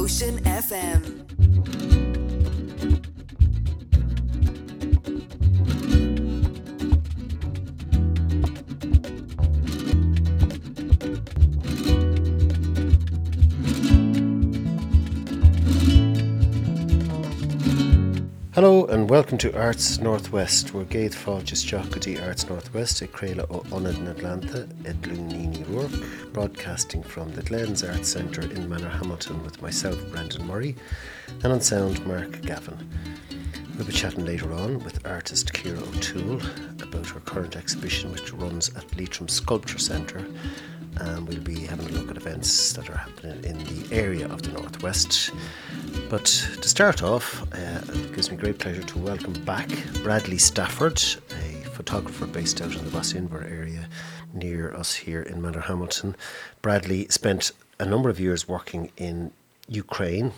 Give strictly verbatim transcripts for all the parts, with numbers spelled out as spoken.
Ocean F M. Hello and welcome to Arts Northwest. We're Gaith Fáilte Teachtaí Arts Northwest at Creala ó Onad in Atlanta at Glúnini Rourke, broadcasting from the Glens Arts Centre in Manorhamilton with myself, Brendan Murray, and on sound, Mark Gavin. We'll be chatting later on with artist Ciara O'Toole about her current exhibition which runs at Leitrim Sculpture Centre, and we'll be having a look at events that are happening in the area of the Northwest. But to start off, uh, it gives me great pleasure to welcome back Bradley Stafford, a photographer based out in the Ross-Inver area near us here in Manorhamilton. Bradley spent a number of years working in Ukraine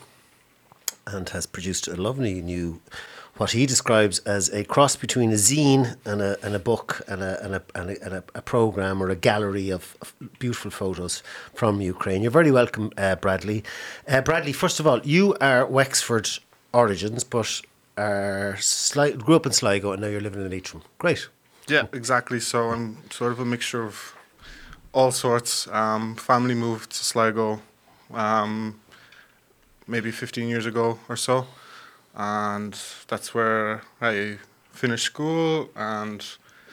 and has produced a lovely new, what he describes as a cross between a zine and a and a book and a and a and a, and a, a program or a gallery of, of beautiful photos from Ukraine. You're very welcome, uh, Bradley. Uh, Bradley, first of all, you are Wexford origins, but are Sli- grew up in Sligo and now you're living in Leitrim. Great. Yeah, exactly. So I'm sort of a mixture of all sorts. Um, family moved to Sligo um, maybe fifteen years ago or so. And that's where I finished school, and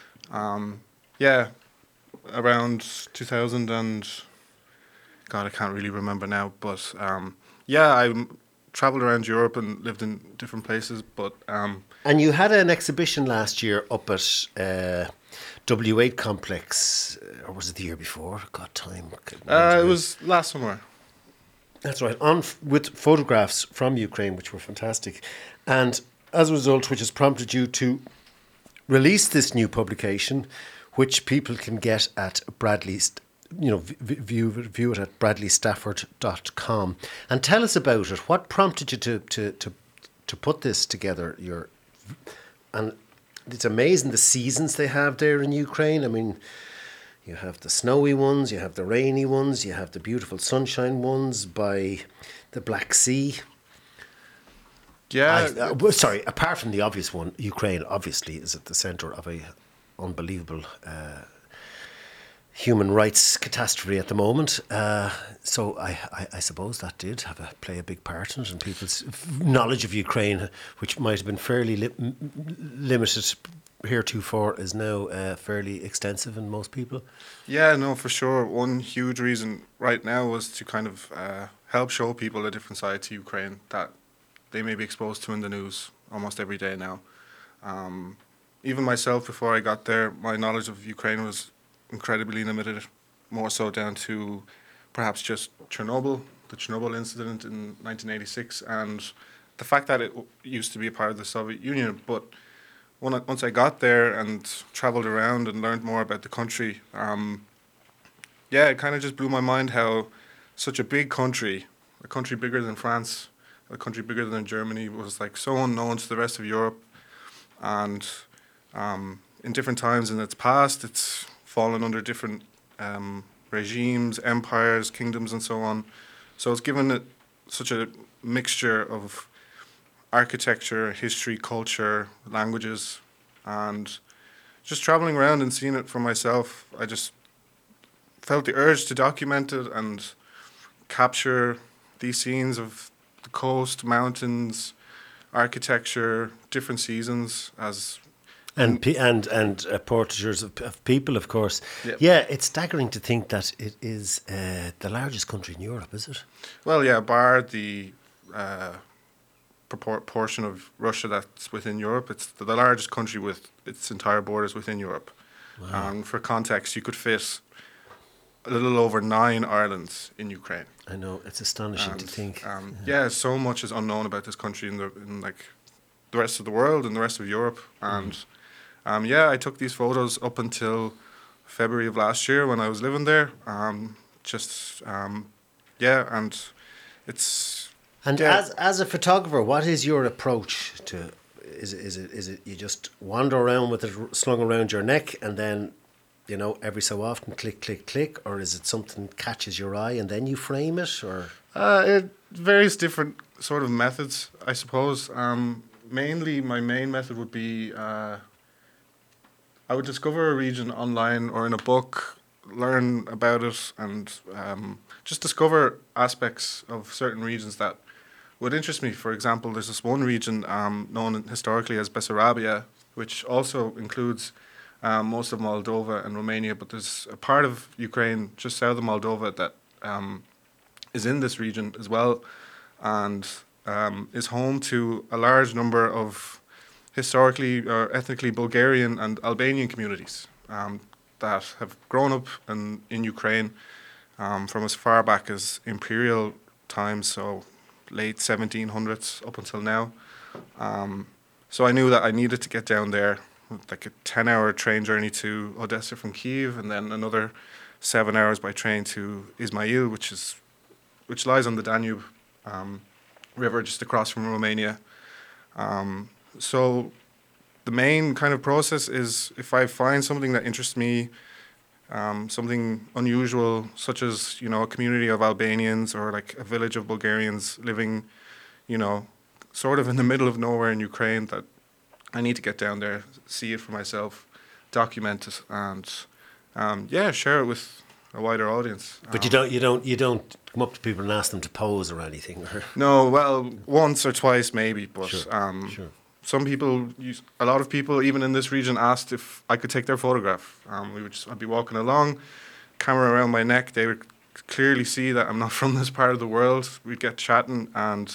um, yeah, around two thousand and God, I can't really remember now, but um, yeah, I travelled around Europe and lived in different places. But um, and you had an exhibition last year up at uh, W eight Complex, or was it the year before? God, time. Uh, it was last summer. That's right, on with photographs from Ukraine, which were fantastic. And as a result, which has prompted you to release this new publication, which people can get at Bradley's, you know, view, view it at bradley stafford dot com. And tell us about it. What prompted you to, to, to, to put this together? Your, and it's amazing the seasons they have there in Ukraine. I mean, you have the snowy ones, you have the rainy ones, you have the beautiful sunshine ones by the Black Sea. Yeah. I, uh, sorry, apart from the obvious one, Ukraine obviously is at the centre of a unbelievable uh, human rights catastrophe at the moment. Uh, so I, I, I suppose that did have a play a big part in it, and people's knowledge of Ukraine, which might have been fairly li- limited heretofore, is now uh, fairly extensive in most people. Yeah, no, for sure. One huge reason right now was to kind of uh, help show people a different side to Ukraine that they may be exposed to in the news almost every day now. Um, even myself, before I got there, my knowledge of Ukraine was incredibly limited, more so down to perhaps just Chernobyl, the Chernobyl incident in nineteen eighty-six, and the fact that it used to be a part of the Soviet Union. But When I, once I got there and travelled around and learned more about the country, um, yeah, it kind of just blew my mind how such a big country, a country bigger than France, a country bigger than Germany, was like so unknown to the rest of Europe. And um, in different times in its past, it's fallen under different um, regimes, empires, kingdoms, and so on. So it's given it such a mixture of architecture, history, culture, languages, and just traveling around and seeing it for myself, I just felt the urge to document it and capture these scenes of the coast, mountains, architecture, different seasons as and pe- and and uh, portraitures of, of people, of course. Yep. Yeah, it's staggering to think that it is uh, the largest country in Europe, is it? Well, yeah, bar the Uh, portion of Russia that's within Europe. It's the largest country with its entire borders within Europe. Wow. And for context, you could fit a little over nine Irelands in Ukraine. I know, it's astonishing and, to think. Um, yeah. yeah, so much is unknown about this country in the in like the rest of the world and the rest of Europe. And mm. um, yeah, I took these photos up until February of last year when I was living there. Um, just um, yeah, and it's. And yeah. as as a photographer, what is your approach to? Is it, is it is it you just wander around with it slung around your neck and then, you know, every so often click click click, or is it something catches your eye and then you frame it, or? Uh, it various different sort of methods, I suppose. Um, mainly, my main method would be uh, I would discover a region online or in a book, learn about it, and um, just discover aspects of certain regions that would interest me. For example, there's this one region um, known historically as Bessarabia, which also includes um, most of Moldova and Romania, but there's a part of Ukraine just south of Moldova that um, is in this region as well, and um, is home to a large number of historically or ethnically Bulgarian and Albanian communities um, that have grown up in, in Ukraine um, from as far back as imperial times, so late seventeen hundreds up until now. Um, so I knew that I needed to get down there, like a ten-hour train journey to Odessa from Kyiv, and then another seven hours by train to Ismail, which is which lies on the Danube um, River just across from Romania. Um, so the main kind of process is if I find something that interests me, um, something unusual, such as, you know, a community of Albanians or like a village of Bulgarians living, you know, sort of in the middle of nowhere in Ukraine, that I need to get down there, see it for myself, document it, and um, yeah, share it with a wider audience. But um, you don't, you don't, you don't come up to people and ask them to pose or anything. Or No, well, once or twice maybe, but Sure, um, sure. some people, use, a lot of people, even in this region, asked if I could take their photograph. Um, we would just, I'd be walking along, camera around my neck. They would clearly see that I'm not from this part of the world. We'd get chatting, and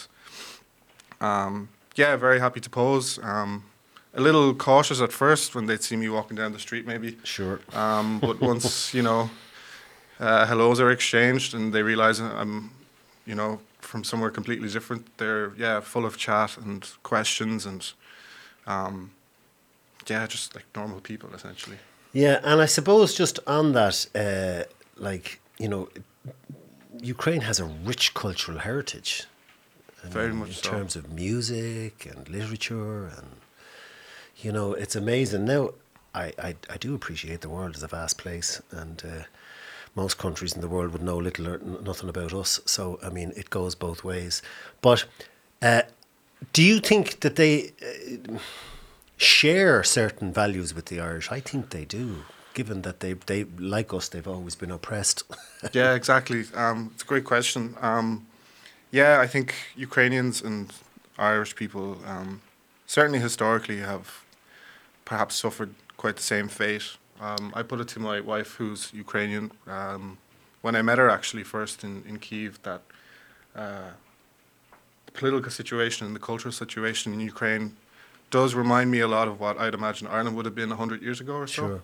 um, yeah, very happy to pose. Um, a little cautious at first when they'd see me walking down the street, maybe. Sure. Um, but once, you know, uh, hellos are exchanged and they realize I'm, you know, from somewhere completely different, they're, yeah, full of chat and questions and, um, yeah, just like normal people, essentially. Yeah, and I suppose just on that, uh, like, you know, Ukraine has a rich cultural heritage. I Very mean, much in so. terms of music and literature, and you know, it's amazing. Now, I, I, I do appreciate the world is a vast place, and uh, most countries in the world would know little or n- nothing about us. So, I mean, it goes both ways. But uh, do you think that they uh, share certain values with the Irish? I think they do, given that they, they like us, they've always been oppressed. Yeah, exactly. Um, it's a great question. Um, yeah, I think Ukrainians and Irish people um, certainly historically have perhaps suffered quite the same fate. Um, I put it to my wife, who's Ukrainian, um, when I met her actually first in, in Kyiv, that uh, the political situation and the cultural situation in Ukraine does remind me a lot of what I'd imagine Ireland would have been one hundred years ago or so. Sure.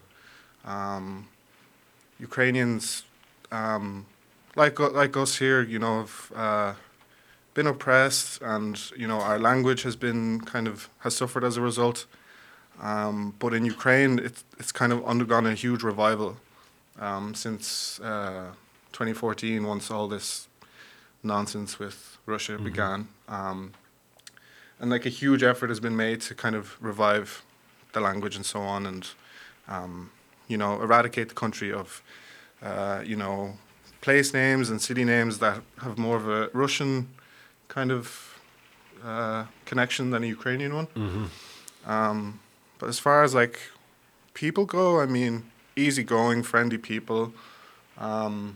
Um, Ukrainians, um, like like us here, you know, have uh, been oppressed, and you know our language has been kind of has suffered as a result. Um, but in Ukraine, it's it's kind of undergone a huge revival um, since uh, twenty fourteen, once all this nonsense with Russia mm-hmm. began, um, and like a huge effort has been made to kind of revive the language and so on, and um, you know eradicate the country of uh, you know place names and city names that have more of a Russian kind of uh, connection than a Ukrainian one. Mm-hmm. Um, but as far as like people go, I mean, easygoing, friendly people. Um,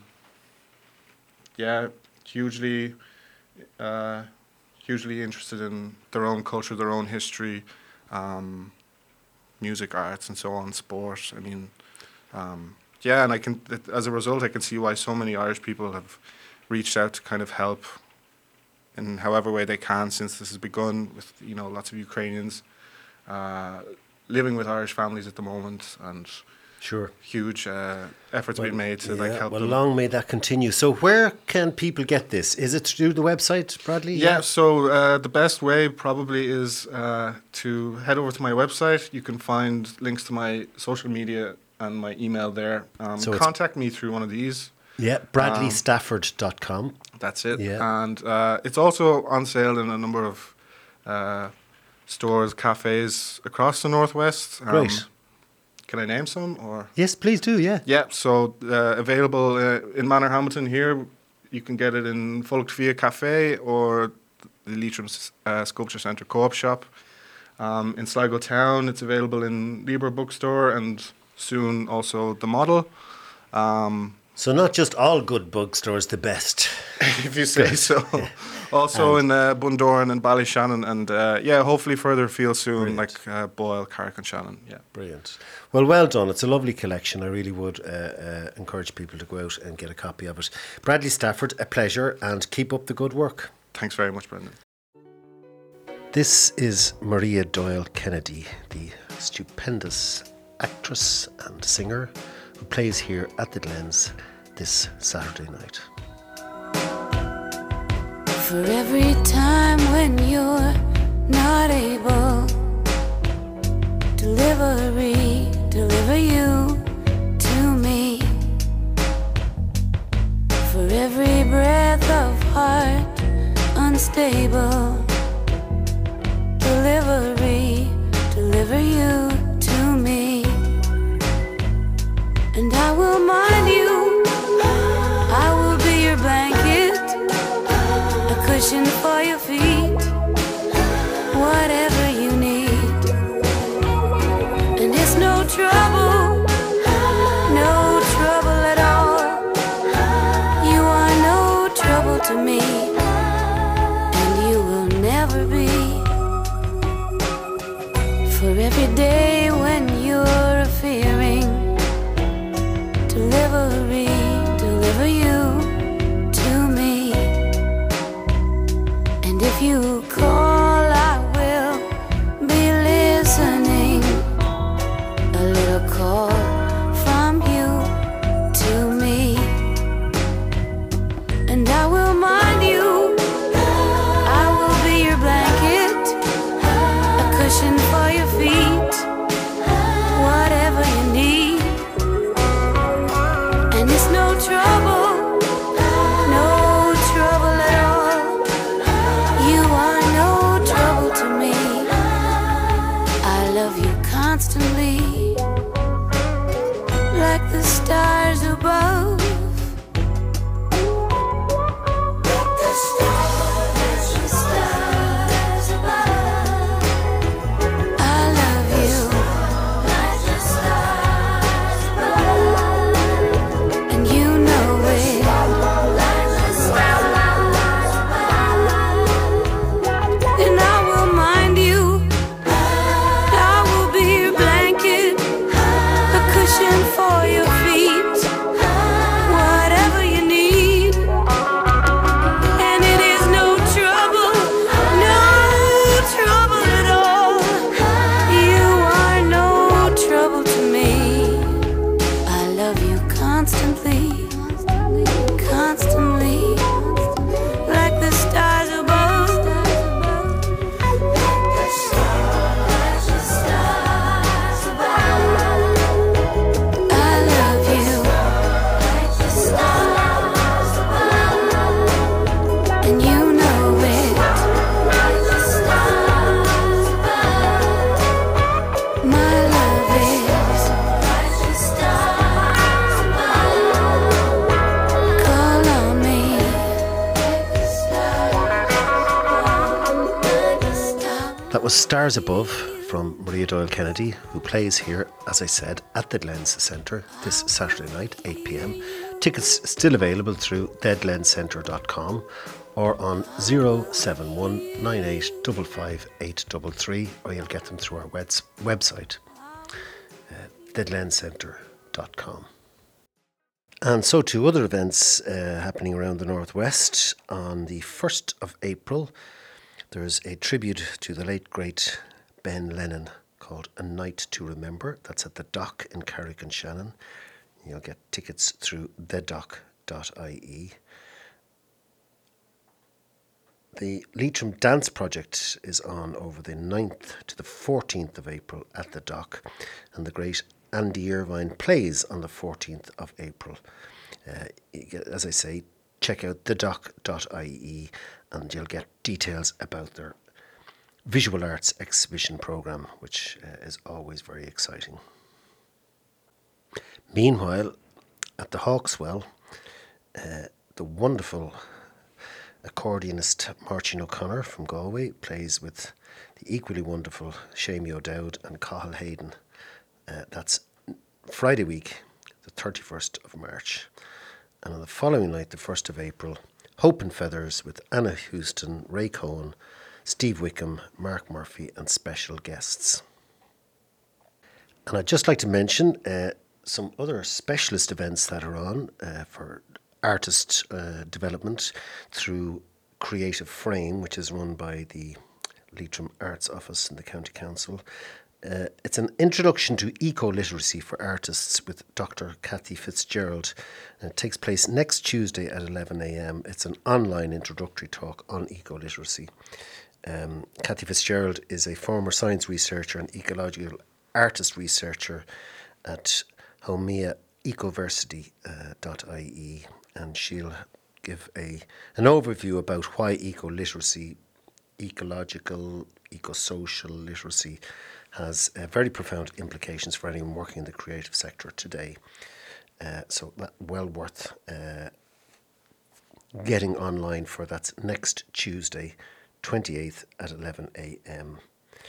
yeah, hugely, uh, hugely interested in their own culture, their own history, um, music, arts, and so on, sport. I mean, um, yeah, and I can, as a result, I can see why so many Irish people have reached out to kind of help in however way they can since this has begun, with, you know, lots of Ukrainians uh, living with Irish families at the moment, and sure, huge uh, efforts well, being made to yeah, like help well, them. long may that continue. So where can people get this? Is it through the website, Bradley? Yeah, yeah. so uh, the best way probably is uh, to head over to my website. You can find links to my social media and my email there. Um, so contact me through one of these. Yeah, bradley stafford dot com. Um, That's it. Yeah. And uh, it's also on sale in a number of uh, stores, cafes across the Northwest. Um, Great. Can I name some? Or yes, please do, yeah. Yeah, so uh, available uh, in Manorhamilton here. You can get it in Folktvia Cafe or the Leitrim uh, Sculpture Centre Co-op shop. Um, in Sligo Town, it's available in Libra Bookstore and soon also The Model. Um, so not just all good bookstores, the best. If you say so. Yeah. Also and in uh, Bundoran and Ballyshannon, and uh, yeah, hopefully further afield soon, brilliant. like uh, Boyle, Carrick and Shannon. Yeah, brilliant. Well, well done. It's a lovely collection. I really would uh, uh, encourage people to go out and get a copy of it. Bradley Stafford, a pleasure, and keep up the good work. Thanks very much, Brendan. This is Maria Doyle Kennedy, the stupendous actress and singer who plays here at the Glens this Saturday night. For every time when you're not able, delivery, deliver you to me. For every breath of heart unstable, delivery, deliver you to me. And I will mind you, I will be your blanket, cushion for your feet, whatever you need. And it's no trouble, no trouble at all. You are no trouble to me, and you will never be. For every day when you're fearing, delivery, deliver you to me. If you call, I will be listening. A little call from you to me. And I will mind you, I will be your blanket, a cushion for your feet, whatever you need. And it's no trouble, no trouble at all. You are no trouble to me. I love you constantly, like the stars above. Like the stars, the stars above. I love you, like the stars above. And you know it, like the stars above. And I will mind you, I will be your blanket, a cushion for your feet, whatever you need. And it is no trouble, no trouble at all. You are no trouble to me. I love you constantly, constantly, like the stars above. That was Stars Above from Maria Doyle Kennedy, who plays here, as I said, at the Glens Centre this Saturday night, eight p.m. Tickets still available through the glens centre dot com or on zero seven one nine eight five five eight three three, or you'll get them through our webs- website, uh, the glens centre dot com. And so to other events uh, happening around the Northwest. On the first of April, there's a tribute to the late, great Ben Lennon called A Night to Remember. That's at the Dock in Carrick and Shannon. You'll get tickets through the dock dot I E. The Leitrim Dance Project is on over the ninth to the fourteenth of April at the Dock, and the great Andy Irvine plays on the fourteenth of April. Uh, as I say, check out the dock dot I E and you'll get details about their visual arts exhibition programme, which uh, is always very exciting. Meanwhile, at the Hawkswell, uh, the wonderful accordionist Martin O'Connor from Galway plays with the equally wonderful Shamie O'Dowd and Cathal Hayden. Uh, that's Friday week, the thirty-first of March. And on the following night, the first of April, Hope and Feathers with Anna Houston, Ray Cohen, Steve Wickham, Mark Murphy and special guests. And I'd just like to mention uh, some other specialist events that are on uh, for artist uh, development through Creative Frame, which is run by the Leitrim Arts Office in the County Council. Uh, it's an introduction to eco-literacy for artists with Doctor Cathy Fitzgerald. And it takes place next Tuesday at eleven a.m. It's an online introductory talk on eco-literacy. Um, Cathy Fitzgerald is a former science researcher and ecological artist researcher at Homea Ecoversity dot I E, and she'll give a an overview about why eco-literacy, ecological, eco-social literacy has uh, very profound implications for anyone working in the creative sector today. Uh, so that well worth uh, getting online for. That's next Tuesday, twenty-eighth at eleven a.m.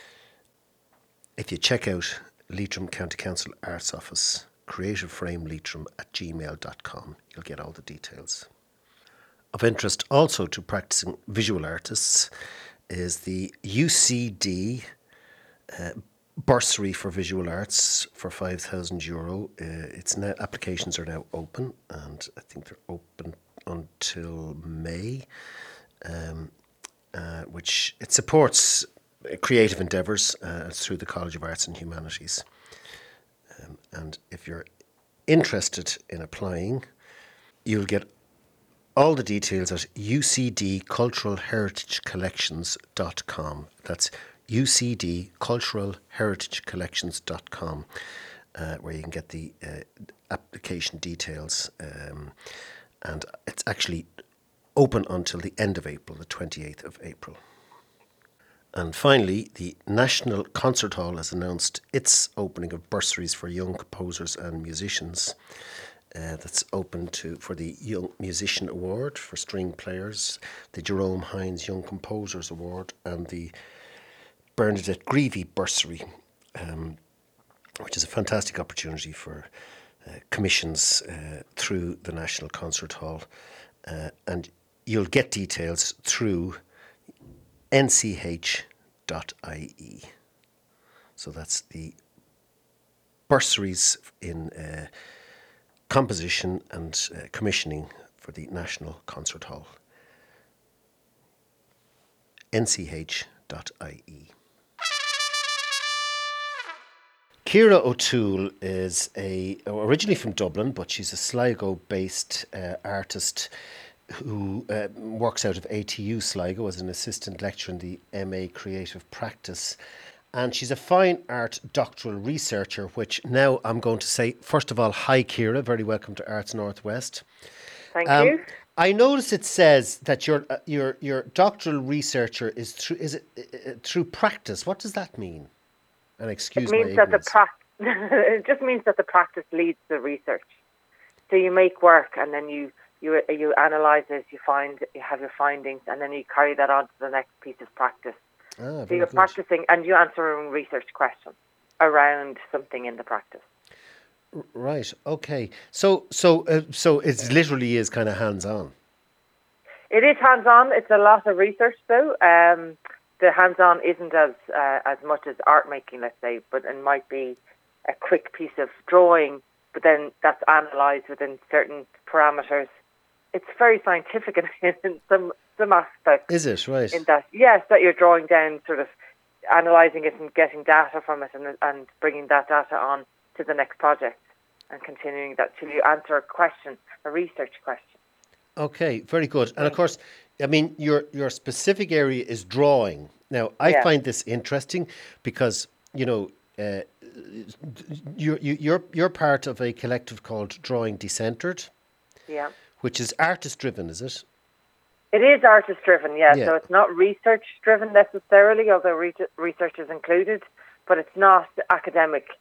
If you check out Leitrim County Council Arts Office, Creative Frame Leitrim at gmail dot com, you'll get all the details. Of interest also to practicing visual artists is the U C D uh, bursary for visual arts for five thousand euro. Uh, its now, applications are now open, and I think they're open until May, um, uh, which it supports creative endeavours uh, through the College of Arts and Humanities. Um, and if you're interested in applying, you'll get all the details at u c d cultural heritage collections dot com. That's u c d cultural heritage collections dot com, uh, where you can get the uh, application details. Um, and it's actually open until the end of April, the twenty-eighth of April. And finally, the National Concert Hall has announced its opening of bursaries for young composers and musicians. Uh, that's open to for the Young Musician Award for string players, the Jerome Hines Young Composers Award, and the Bernadette Greevy Bursary, um, which is a fantastic opportunity for uh, commissions uh, through the National Concert Hall. Uh, and you'll get details through n c h dot I E. So that's the bursaries in uh, composition and uh, commissioning for the National Concert Hall. n c h dot I E. Ciara O'Toole is a originally from Dublin, but she's a Sligo-based uh, artist who uh, works out of A T U Sligo as an assistant lecturer in the M A Creative Practice. And she's a fine art doctoral researcher, which now I'm going to say, first of all, hi, Ciara. Very welcome to Arts Northwest. Thank um, you. I notice it says that your uh, your your doctoral researcher is through is it uh, through practice. What does that mean? And excuse it means my that the ignorance. pra- It just means that the practice leads the research. So you make work, and then you you you analyse it. You find you have your findings, and then you carry that on to the next piece of practice. Ah, so very you're good. practicing, and you answer a research question around something in the practice. R- Right. Okay. So so uh, so it literally is kind of hands on. It is hands-on. It's a lot of research, though. Um, the hands-on isn't as uh, as much as art making, let's say, but it might be a quick piece of drawing, but then that's analysed within certain parameters. It's very scientific in, in some some aspects. Is it right? In that, yes, that you're drawing down, sort of analysing it and getting data from it, and and bringing that data on to the next project, and continuing that till you answer a question, a research question. Okay, very good. And of course, I mean, your your specific area is drawing. Now, I Yeah. find this interesting because, you know, uh, you're, you- you're, you're part of a collective called Drawing Decentered, Yeah. which is artist-driven, is it? It is artist-driven, yeah. Yeah. So it's not research-driven necessarily, although re- research is included, but it's not academic.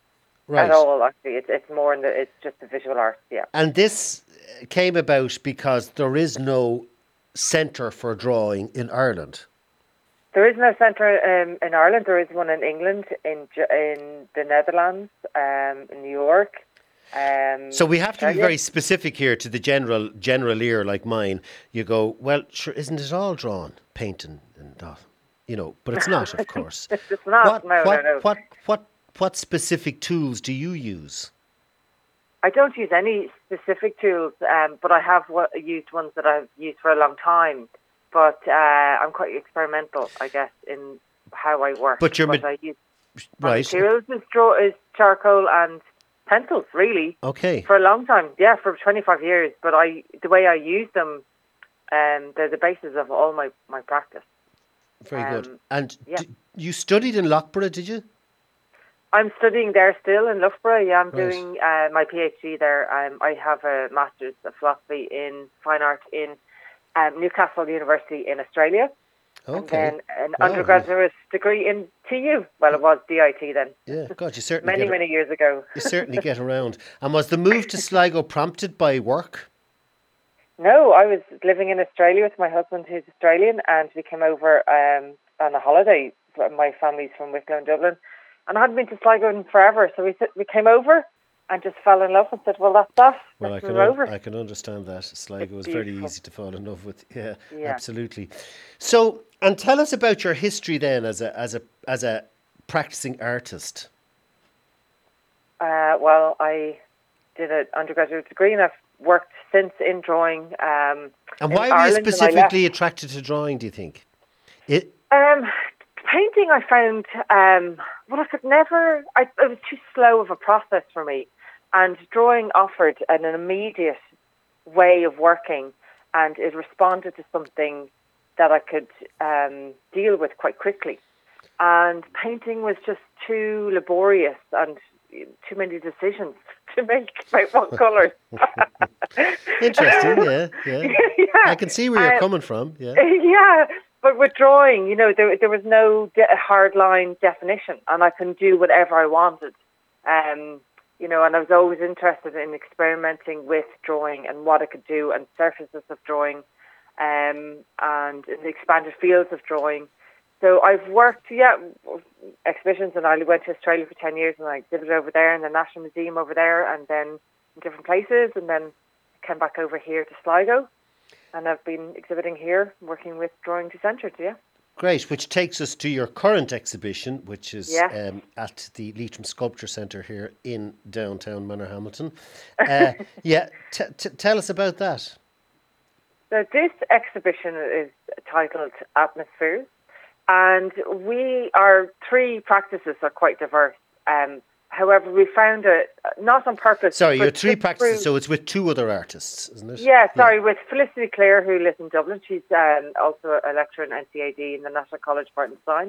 Right. at all. Actually, it's it's more in the it's just the visual arts. Yeah. And this came about because there is no centre for drawing in Ireland. There is no centre um, in Ireland. There is one in England, in Ge- in the Netherlands, um, in New York. Um, So we have to be Australia. very specific here to the general general ear like mine. You go, well, sure, isn't it all drawn, painting and that? You know, but it's not, of course. It's not. What, no, what, no, no. what, what, what specific tools do you use? I don't use any specific tools, um, but I have w- used ones that I've used for a long time. But uh, I'm quite experimental, I guess, in how I work. But you're What ma- I use my Right. materials is draw is charcoal and pencils, really, Okay. for a long time. Yeah, for twenty-five years. But I, the way I use them, um, they're the basis of all my, my practice. Very good. um, And yeah. d- you studied in Loughborough, did you? I'm studying there still in Loughborough. Yeah, I'm Right. doing uh, my PhD there. Um, I have a Master's of Philosophy in Fine Art in um, Newcastle University in Australia. And Okay. then an Wow. undergraduate degree in T U. Well, it was D I T then. Yeah, God, you certainly Many, get, many years ago. you certainly get around. And was the move to Sligo prompted by work? No, I was living in Australia with my husband, who's Australian, and we came over um, on a holiday. My family's from Wicklow and Dublin, and I hadn't been to Sligo in forever. So we s- we came over and just fell in love and said, "Well, that's that. Well, I Let's can move over." un- I can understand that. Sligo is very beautiful. easy to fall in love with. Yeah, Yeah. absolutely. So, and tell us about your history then as a as a as a practicing artist. Uh, well, I did an undergraduate degree, and I've worked since in drawing. Um, And in why were you Ireland, and I left. specifically attracted to drawing, do you think? It Um, painting, I found, um, well, I could never, I, it was too slow of a process for me. And drawing offered an, immediate way of working, and it responded to something that I could um, deal with quite quickly. And painting was just too laborious and too many decisions to make about what colours. interesting, yeah, yeah. Yeah. I can see where you're Uh, coming from. Yeah. Yeah, but with drawing, you know, there there was no de- hard line definition, and I can do whatever I wanted. Um, you know, and I was always interested in experimenting with drawing and what I could do, and surfaces of drawing, um, and in the expanded fields of drawing. So I've worked, yeah, exhibitions, and I went to Australia for ten years, and I exhibited over there in the National Museum over there, and then in different places, and then came back over here to Sligo. And I've been exhibiting here, working with Drawing to Centred, yeah. Great, which takes us to your current exhibition, which is Yeah. um, at the Leitrim Sculpture Centre here in downtown Manorhamilton. Uh, yeah, t- t- tell us about that. So this exhibition is titled Atmospheres, and we, our three practices are quite diverse. Um, however, we found it, not on purpose. Sorry, but your three just practices, through- so it's with two other artists, isn't it? Yeah, sorry, with Felicity Clare, who lives in Dublin. She's um, also a lecturer in N C A D in the National College of Art and Design.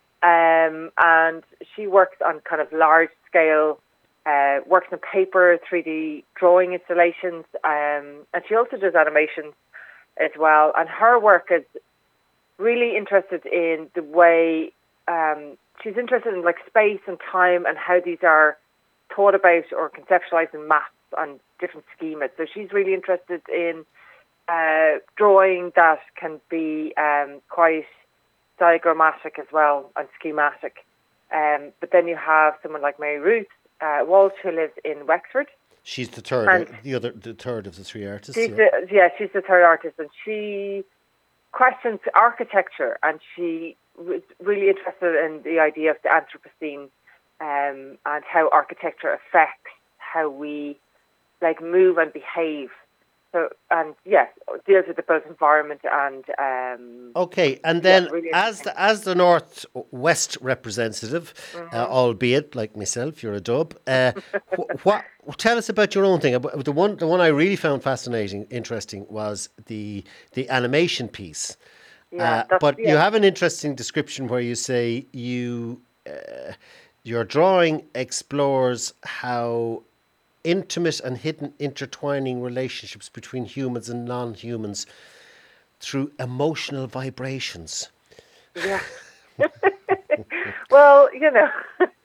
Um, and she works on kind of large scale, uh, works on paper, three D drawing installations, um, and she also does animations as well. And her work is really interested in the way, um, she's interested in like space and time and how these are thought about or conceptualized in maths and different schemas. So she's really interested in uh, drawing that can be um, quite diagrammatic as well and schematic. Um, but then you have someone like Mary Ruth uh, Walsh, who lives in Wexford. She's the third, And- the other, the third of the three artists. She's Yeah. the, yeah, she's the third artist, and she questions architecture, and she was really interested in the idea of the Anthropocene um, and how architecture affects how we like move and behave. So, and yes, deals with the both environment and um, Okay, and then Yeah, really as the as the North-West representative, Mm-hmm. uh, albeit like myself, you're a dub. Uh, wh- what? Tell us about your own thing. About- The one, the one I really found fascinating, interesting, was the the animation piece. yeah, Uh, that's, but yeah. you have an interesting description where you say you uh, your drawing explores how intimate and hidden intertwining relationships between humans and non-humans through emotional vibrations. Yeah. Well, you know,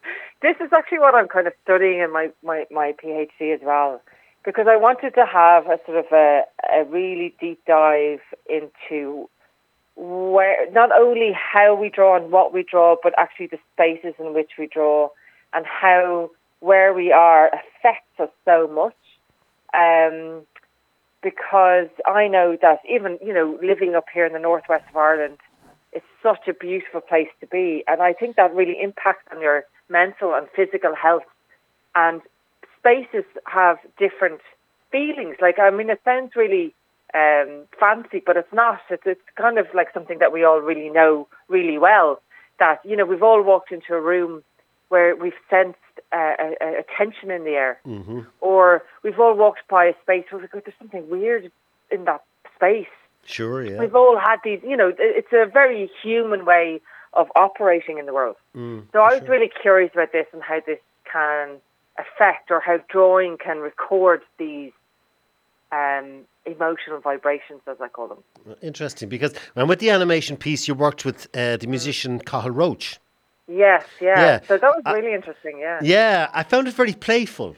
this is actually what I'm kind of studying in my, my, my PhD as well, because I wanted to have a sort of a, a really deep dive into where not only how we draw and what we draw, but actually the spaces in which we draw and how where we are affects us so much. Um, because I know that even, you know, living up here in the northwest of Ireland, it's such a beautiful place to be. And I think that really impacts on your mental and physical health. And spaces have different feelings. Like, I mean, it sounds really um, fancy, but it's not. It's, it's kind of like something that we all really know really well. That, you know, we've all walked into a room where we've sensed uh, a, a tension in the air. Mm-hmm. Or we've all walked by a space where we go, there's something weird in that space. Sure, yeah. We've all had these, you know, it's a very human way of operating in the world. Mm, so I was sure. really curious about this and how this can affect, or how drawing can record these um, emotional vibrations, as I call them. Interesting, because and with the animation piece, you worked with uh, the musician Cathal Roach. Yes, yeah. Yeah. So that was I- really interesting, yeah. Yeah, I found it very playful.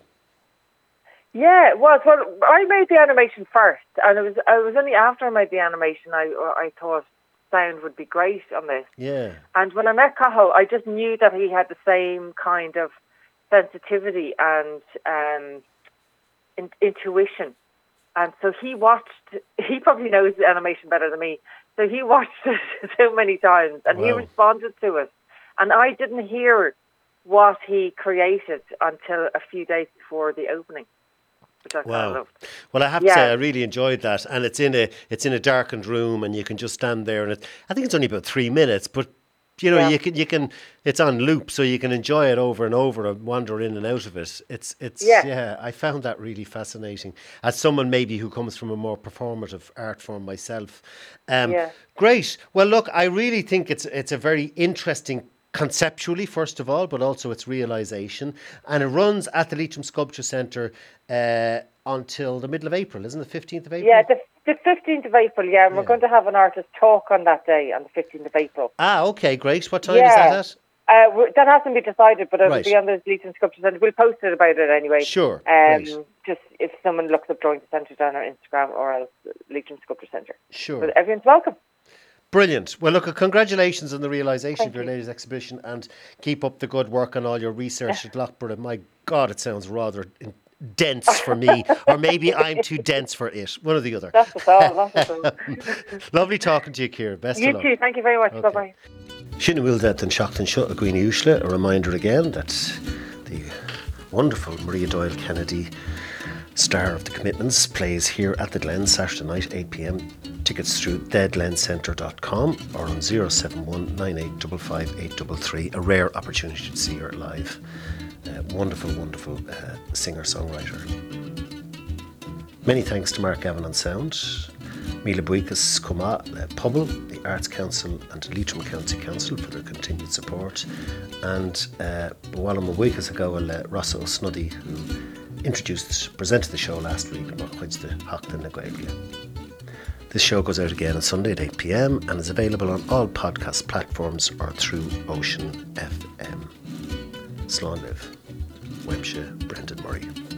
Yeah, it was. Well, I made the animation first, and it was it was only after I made the animation I I thought sound would be great on this. Yeah. And when I met Cathal, I just knew that he had the same kind of sensitivity and um, in, intuition. And so he watched, he probably knows the animation better than me, so he watched it so many times, and he Wow. responded to it. And I didn't hear what he created until a few days before the opening, which I kind of Wow. loved. Well, I have to Yeah. say, I really enjoyed that, and it's in a it's in a darkened room, and you can just stand there, and it, I think it's only about three minutes, but you know, Yeah. you can you can it's on loop, so you can enjoy it over and over and wander in and out of it. It's it's Yeah. yeah, I found that really fascinating. As someone maybe who comes from a more performative art form myself, um, Yeah. great. Well, look, I really think it's it's a very interesting. Conceptually, first of all, but also its realisation. And it runs at the Leitrim Sculpture Centre uh, until the middle of April, isn't it? The fifteenth of April? Yeah, the, the fifteenth of April, yeah, and we're Yeah. going to have an artist talk on that day, on the fifteenth of April. Ah, okay, great. What time Yeah. is that Uh, we- that hasn't been decided, but it'll Right. be on the Leitrim Sculpture Centre. We'll post it about it anyway. at? Sure, Um, great. just if someone looks up Drawing Centre down our Instagram or else Leitrim Sculpture Centre. Sure. But everyone's welcome. Brilliant. Well, look, congratulations on the realisation Thank of your you. latest exhibition, and keep up the good work on all your research at Loughborough. My God, it sounds rather in- dense for me, or maybe I'm too dense for it. One or the other. That's the all. That's the all. Lovely talking to you, Ciara. Best You of luck. too. Thank you very much. Okay. Bye-bye. Sinna bhfuil det an seachtain seo a Gwine Uisle. A reminder again that the wonderful Maria Doyle Kennedy, star of The Commitments, plays here at the Glen Saturday night, eight p.m. Tickets through dead glen centre dot com or on zero seven one nine eight five five eight three three. A rare opportunity to see her live. Uh, wonderful, wonderful uh, singer-songwriter. Many thanks to Mark Gavin on sound. Mila Buikas Cuma Pobble, the Arts Council and Leitrim County Council for their continued support. And while I'm a week ago, Rossa O'Snuddy, who introduced, presented the show last week, This show goes out again on Sunday at eight p.m. and is available on all podcast platforms or through Ocean F M. Slán live. Webshire, Brendan Murray.